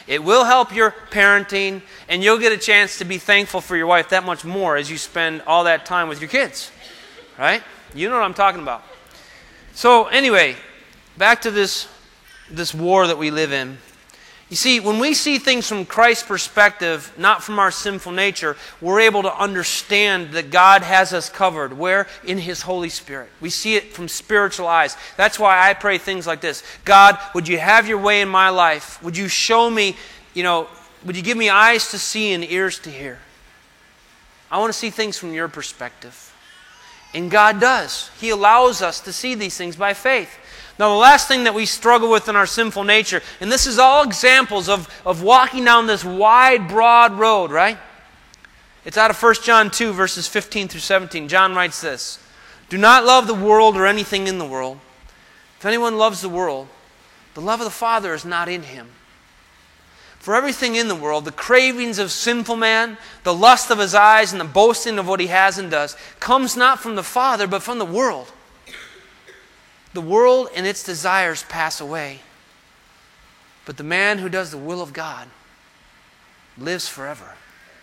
Speaker 2: It will help your parenting, and you'll get a chance to be thankful for your wife that much more as you spend all that time with your kids. Right? You know what I'm talking about. So anyway, back to this, this war that we live in. You see, when we see things from Christ's perspective, not from our sinful nature, we're able to understand that God has us covered. Where? In His Holy Spirit. We see it from spiritual eyes. That's why I pray things like this. God, would you have your way in my life? Would you show me, you know, would you give me eyes to see and ears to hear? I want to see things from your perspective. And God does. He allows us to see these things by faith. Now, the last thing that we struggle with in our sinful nature, and this is all examples of, of walking down this wide, broad road, right? It's out of First John two, verses fifteen through seventeen. John writes this, "Do not love the world or anything in the world. If anyone loves the world, the love of the Father is not in him. For everything in the world, the cravings of sinful man, the lust of his eyes, and the boasting of what he has and does, comes not from the Father, but from the world. The world and its desires pass away, but the man who does the will of God lives forever."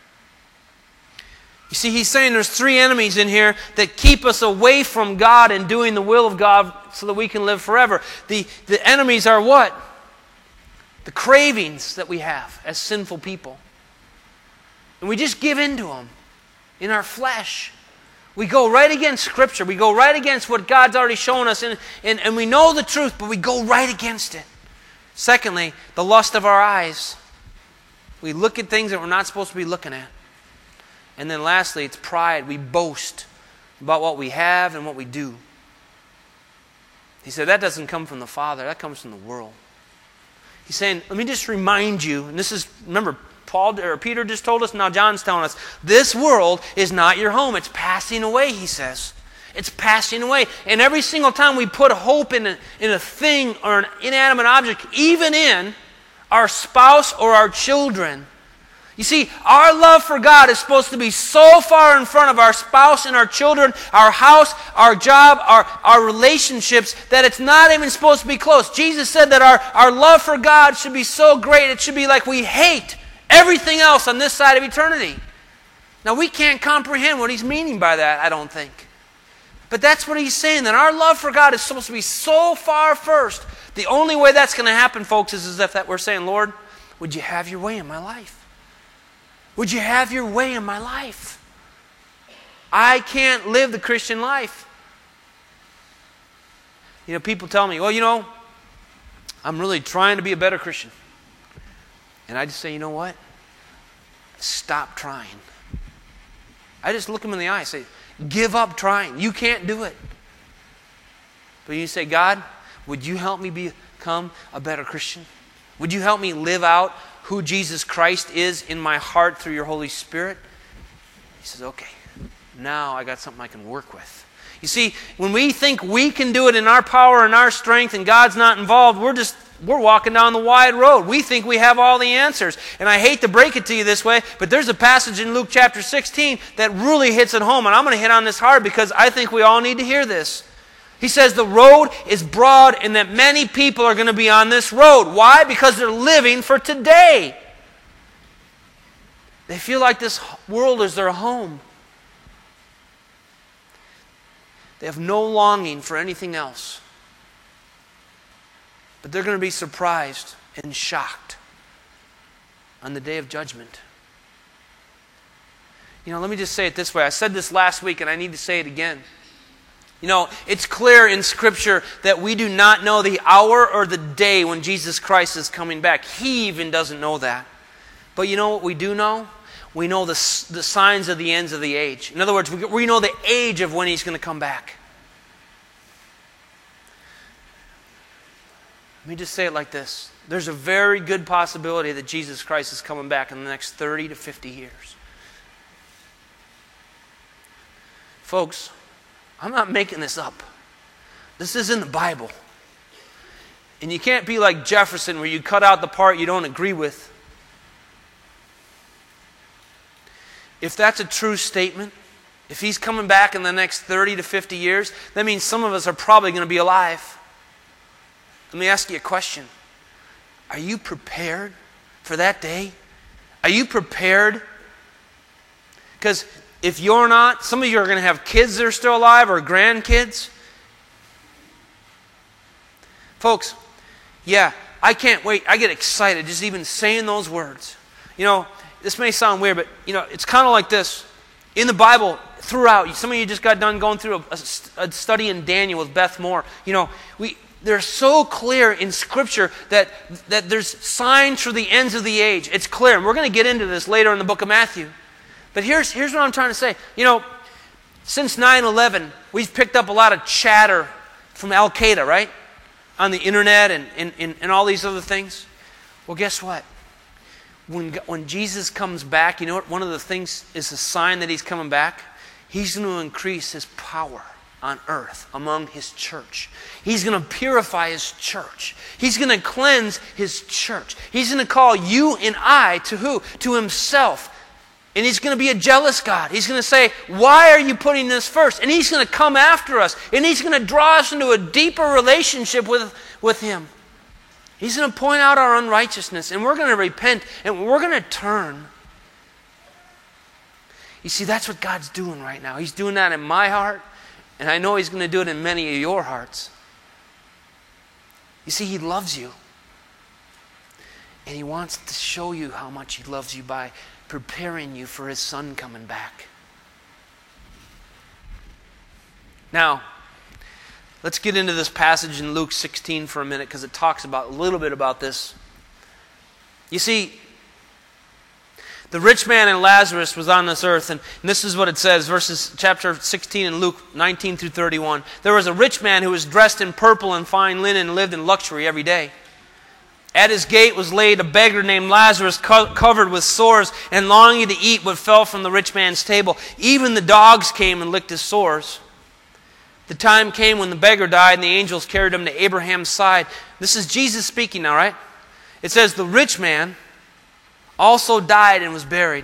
Speaker 2: You see, he's saying there's three enemies in here that keep us away from God and doing the will of God so that we can live forever. The, the enemies are what? The cravings that we have as sinful people. And we just give in to them in our flesh. We go right against Scripture. We go right against what God's already shown us. And, and, and we know the truth, but we go right against it. Secondly, the lust of our eyes. We look at things that we're not supposed to be looking at. And then lastly, it's pride. We boast about what we have and what we do. He said that doesn't come from the Father. That comes from the world. He's saying, let me just remind you, and this is, remember, Paul or Peter just told us, now John's telling us, this world is not your home. It's passing away, he says. It's passing away. And every single time we put hope in a, in a thing or an inanimate object, even in our spouse or our children. You see, our love for God is supposed to be so far in front of our spouse and our children, our house, our job, our, our relationships, that it's not even supposed to be close. Jesus said that our, our love for God should be so great, it should be like we hate everything else on this side of eternity. Now, we can't comprehend what he's meaning by that, I don't think. But that's what he's saying, that our love for God is supposed to be so far first. The only way that's going to happen, folks, is as if that we're saying, Lord, would you have your way in my life? Would you have your way in my life? I can't live the Christian life. You know, people tell me, well, you know, I'm really trying to be a better Christian. And I just say, you know what? Stop trying. I just look them in the eye and say, give up trying. You can't do it. But you say, God, would you help me become a better Christian? Would you help me live out who Jesus Christ is in my heart through your Holy Spirit? He says, okay, now I got something I can work with. You see, when we think we can do it in our power and our strength and God's not involved, we're just we're walking down the wide road. We think we have all the answers. And I hate to break it to you this way, but there's a passage in Luke chapter sixteen that really hits it home. And I'm going to hit on this hard because I think we all need to hear this. He says the road is broad and that many people are going to be on this road. Why? Because they're living for today. They feel like this world is their home. They have no longing for anything else. But they're going to be surprised and shocked on the day of judgment. You know, let me just say it this way. I said this last week and I need to say it again. You know, it's clear in Scripture that we do not know the hour or the day when Jesus Christ is coming back. He even doesn't know that. But you know what we do know? We know the, the signs of the ends of the age. In other words, we, we know the age of when He's going to come back. Let me just say it like this. There's a very good possibility that Jesus Christ is coming back in the next thirty to fifty years. Folks, I'm not making this up. This is in the Bible. And you can't be like Jefferson where you cut out the part you don't agree with. If that's a true statement, if He's coming back in the next thirty to fifty years, that means some of us are probably going to be alive. Let me ask you a question. Are you prepared for that day? Are you prepared? Because if you're not, some of you are going to have kids that are still alive or grandkids. Folks, yeah, I can't wait. I get excited just even saying those words. You know, this may sound weird, but, you know, it's kind of like this. In the Bible, throughout, some of you just got done going through a, a study in Daniel with Beth Moore. You know, we they're so clear in Scripture that, that there's signs for the ends of the age. It's clear. And we're going to get into this later in the book of Matthew. But here's, here's what I'm trying to say. You know, since nine eleven, we've picked up a lot of chatter from Al-Qaeda, right? On the internet and, and, and, and all these other things. Well, guess what? When, when Jesus comes back, you know what? One of the things is a sign that He's coming back. He's going to increase His power on earth among His church. He's going to purify His church. He's going to cleanse His church. He's going to call you and I to who? To Himself. And He's going to be a jealous God. He's going to say, why are you putting this first? And He's going to come after us. And He's going to draw us into a deeper relationship with, with Him. He's going to point out our unrighteousness. And we're going to repent. And we're going to turn. You see, that's what God's doing right now. He's doing that in my heart. And I know He's going to do it in many of your hearts. You see, He loves you. And He wants to show you how much He loves you by preparing you for His Son coming back. Now, let's get into this passage in Luke sixteen for a minute because it talks about a little bit about this. You see, the rich man and Lazarus was on this earth, and, and this is what it says, verses chapter sixteen in Luke nineteen through thirty-one. There was a rich man who was dressed in purple and fine linen and lived in luxury every day. At his gate was laid a beggar named Lazarus, co- covered with sores and longing to eat what fell from the rich man's table. Even the dogs came and licked his sores. The time came when the beggar died and the angels carried him to Abraham's side. This is Jesus speaking now, right? It says the rich man also died and was buried.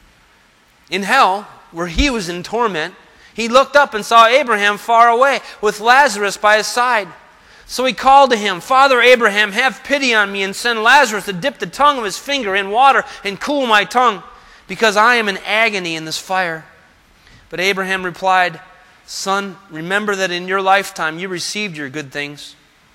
Speaker 2: In hell, where he was in torment, he looked up and saw Abraham far away with Lazarus by his side. So he called to him, Father Abraham, have pity on me and send Lazarus to dip the tongue of his finger in water and cool my tongue, because I am in agony in this fire. But Abraham replied, Son, remember that in your lifetime you received your good things.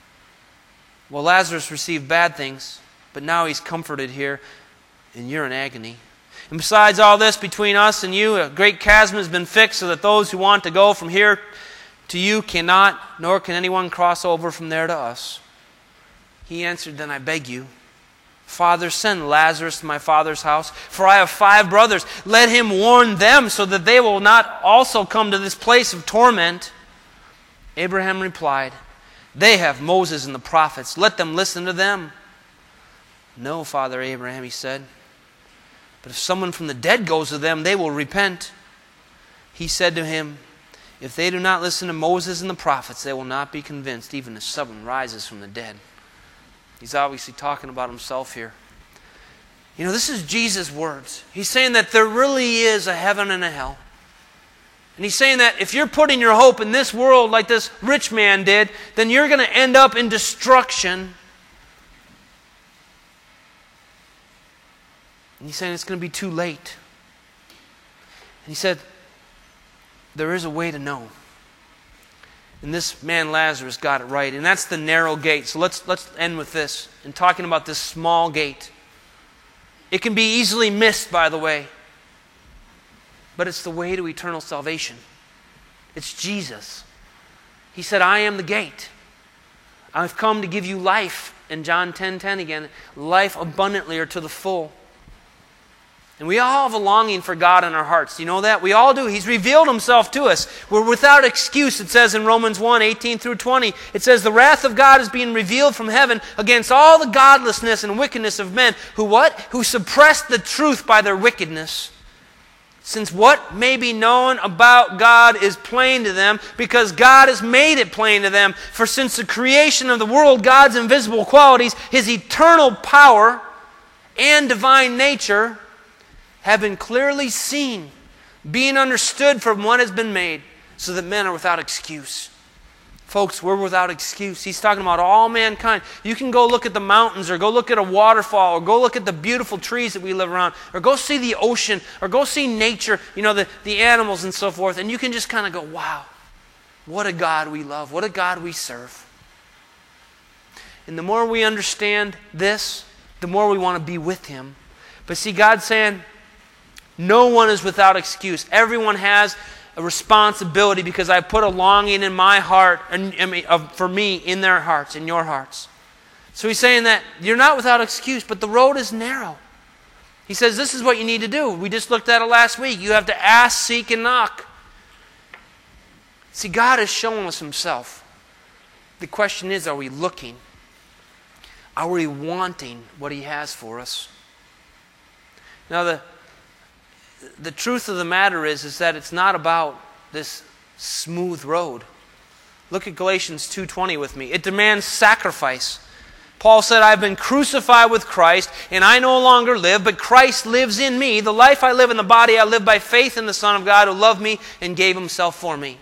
Speaker 2: Well, Lazarus received bad things, but now he's comforted here, and you're in agony. And besides all this, between us and you, a great chasm has been fixed so that those who want to go from here to you cannot, nor can anyone cross over from there to us. He answered, Then I beg you, Father, send Lazarus to my father's house, for I have five brothers. Let him warn them so that they will not also come to this place of torment. Abraham replied, They have Moses and the prophets. Let them listen to them. No, Father Abraham, he said, but if someone from the dead goes to them, they will repent. He said to him, If they do not listen to Moses and the prophets, they will not be convinced, even if someone rises from the dead. He's obviously talking about himself here. You know, this is Jesus' words. He's saying that there really is a heaven and a hell. And he's saying that if you're putting your hope in this world like this rich man did, then you're going to end up in destruction. And he's saying it's going to be too late. And he said, there is a way to know. And this man Lazarus got it right. And that's the narrow gate. So let's, let's end with this. In talking about this small gate. It can be easily missed, by the way. But it's the way to eternal salvation. It's Jesus. He said, I am the gate. I've come to give you life. In John ten ten again, life abundantly or to the full. And we all have a longing for God in our hearts. Do you know that? We all do. He's revealed Himself to us. We're without excuse, it says in Romans one, eighteen through twenty. It says, the wrath of God is being revealed from heaven against all the godlessness and wickedness of men who what? Who suppress the truth by their wickedness. Since what may be known about God is plain to them, because God has made it plain to them. For since the creation of the world, God's invisible qualities, His eternal power and divine nature have been clearly seen, being understood from what has been made, so that men are without excuse. Folks, we're without excuse. He's talking about all mankind. You can go look at the mountains, or go look at a waterfall, or go look at the beautiful trees that we live around, or go see the ocean, or go see nature, you know, the, the animals and so forth, and you can just kind of go, wow, what a God we love, what a God we serve. And the more we understand this, the more we want to be with Him. But see, God's saying, no one is without excuse. Everyone has a responsibility because I put a longing in my heart and, and for me in their hearts, in your hearts. So He's saying that you're not without excuse, but the road is narrow. He says this is what you need to do. We just looked at it last week. You have to ask, seek, and knock. See, God has shown us Himself. The question is, are we looking? Are we wanting what He has for us? Now, the The truth of the matter is, is that it's not about this smooth road. Look at Galatians two twenty with me. It demands sacrifice. Paul said, I've been crucified with Christ, and I no longer live, but Christ lives in me. The life I live in the body, I live by faith in the Son of God who loved me and gave Himself for me.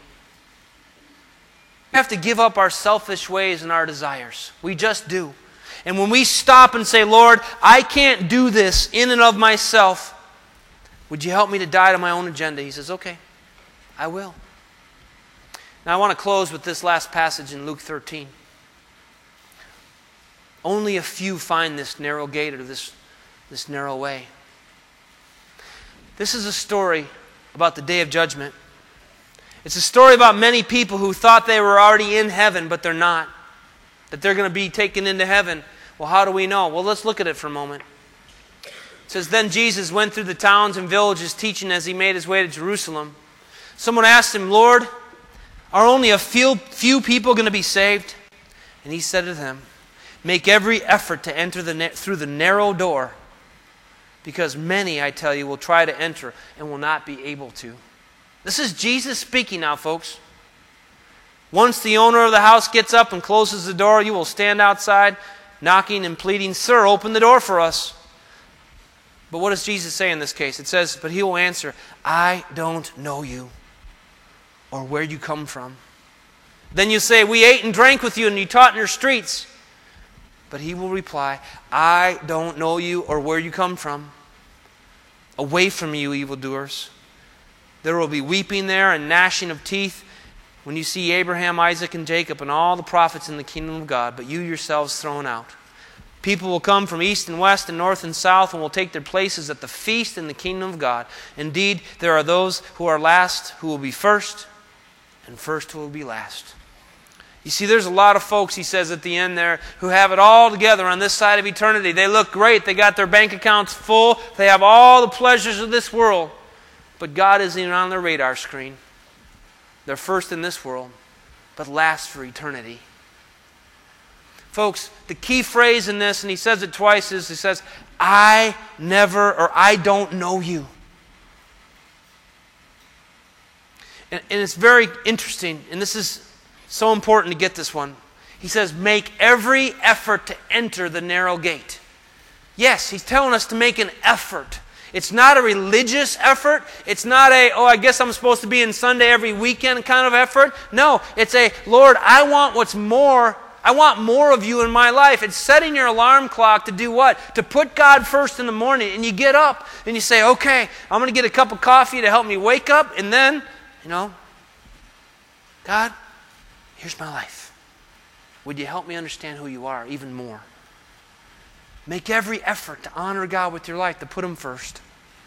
Speaker 2: We have to give up our selfish ways and our desires. We just do. And when we stop and say, Lord, I can't do this in and of myself, would you help me to die to my own agenda? He says, okay, I will. Now I want to close with this last passage in Luke thirteen. Only a few find this narrow gate or this, this narrow way. This is a story about the day of judgment. It's a story about many people who thought they were already in heaven, but they're not. That they're going to be taken into heaven. Well, how do we know? Well, let's look at it for a moment. It says, then Jesus went through the towns and villages teaching as He made His way to Jerusalem. Someone asked Him, Lord, are only a few, few people going to be saved? And He said to them, make every effort to enter the through the narrow door, because many, I tell you, will try to enter and will not be able to. This is Jesus speaking now, folks. Once the owner of the house gets up and closes the door, you will stand outside knocking and pleading, Sir, open the door for us. But what does Jesus say in this case? It says, but He will answer, I don't know you or where you come from. Then you say, we ate and drank with you and you taught in your streets. But He will reply, I don't know you or where you come from. Away from you, evildoers. There will be weeping there and gnashing of teeth when you see Abraham, Isaac, and Jacob and all the prophets in the kingdom of God, but you yourselves thrown out. People will come from east and west and north and south and will take their places at the feast in the kingdom of God. Indeed, there are those who are last who will be first, and first who will be last. You see, there's a lot of folks, he says at the end there, who have it all together on this side of eternity. They look great. They got their bank accounts full. They have all the pleasures of this world. But God isn't even on their radar screen. They're first in this world, but last for eternity. Folks, the key phrase in this, and he says it twice, is he says, I never, or I don't know you. And, and it's very interesting, and this is so important to get this one. He says, make every effort to enter the narrow gate. Yes, he's telling us to make an effort. It's not a religious effort. It's not a, oh, I guess I'm supposed to be in Sunday every weekend kind of effort. No, it's a, Lord, I want what's more. I want more of you in my life. It's setting your alarm clock to do what? To put God first in the morning. And you get up and you say, okay, I'm going to get a cup of coffee to help me wake up. And then, you know, God, here's my life. Would you help me understand who you are even more? Make every effort to honor God with your life, to put Him first.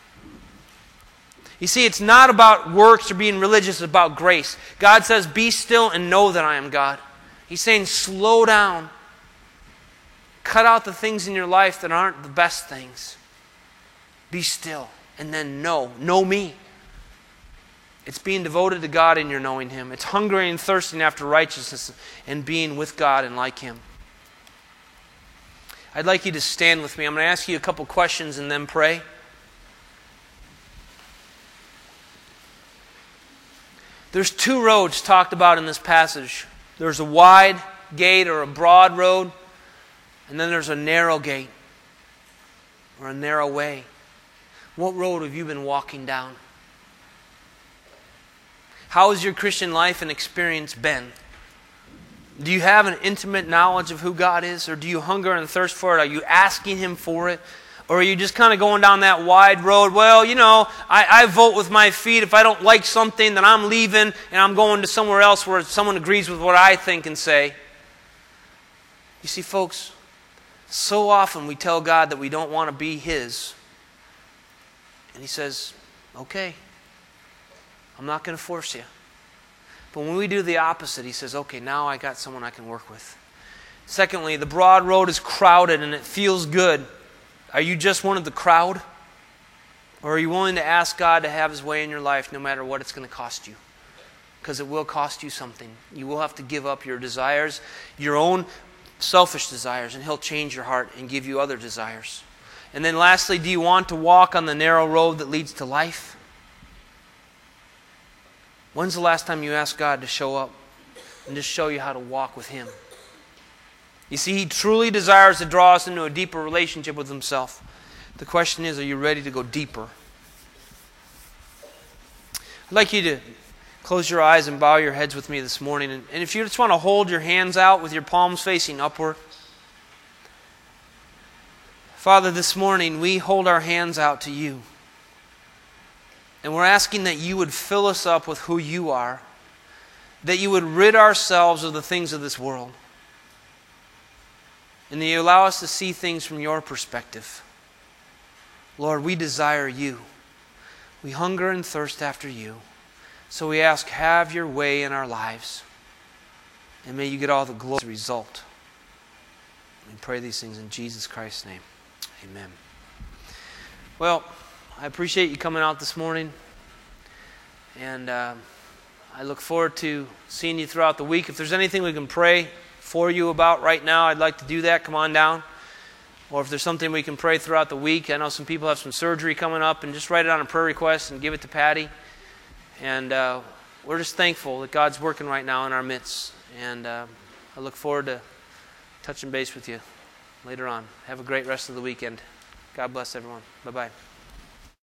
Speaker 2: You see, it's not about works or being religious, it's about grace. God says, be still and know that I am God. He's saying, slow down. Cut out the things in your life that aren't the best things. Be still and then know. Know me. It's being devoted to God in your knowing Him. It's hungering and thirsting after righteousness and being with God and like Him. I'd like you to stand with me. I'm going to ask you a couple questions and then pray. There's two roads talked about in this passage. There's a wide gate or a broad road, and then there's a narrow gate or a narrow way. What road have you been walking down? How has your Christian life and experience been? Do you have an intimate knowledge of who God is? Or do you hunger and thirst for it? Are you asking Him for it? Or are you just kind of going down that wide road? Well, you know, I, I vote with my feet. If I don't like something, then I'm leaving and I'm going to somewhere else where someone agrees with what I think and say. You see, folks, so often we tell God that we don't want to be His. And He says, okay, I'm not going to force you. But when we do the opposite, He says, okay, now I got someone I can work with. Secondly, the broad road is crowded and it feels good. Are you just one of the crowd? Or are you willing to ask God to have His way in your life no matter what it's going to cost you? Because it will cost you something. You will have to give up your desires, your own selfish desires, and He'll change your heart and give you other desires. And then lastly, do you want to walk on the narrow road that leads to life? When's the last time you asked God to show up and just show you how to walk with Him? You see, He truly desires to draw us into a deeper relationship with Himself. The question is, are you ready to go deeper? I'd like you to close your eyes and bow your heads with me this morning. And, and if you just want to hold your hands out with your palms facing upward. Father, this morning we hold our hands out to You. And we're asking that You would fill us up with who You are. That You would rid ourselves of the things of this world. And that You allow us to see things from Your perspective. Lord, we desire You. We hunger and thirst after You. So we ask, have Your way in our lives. And may You get all the glory as a result. We pray these things in Jesus Christ's name. Amen. Well, I appreciate you coming out this morning. And uh, I look forward to seeing you throughout the week. If there's anything we can pray for you about right now, I'd like to do that. Come on down. Or if there's something we can pray throughout the week. I know some people have some surgery coming up, and just write it on a prayer request and give it to Patty. And uh, we're just thankful that God's working right now in our midst. And uh, I look forward to touching base with you later on. Have a great rest of the weekend. God bless everyone. Bye-bye.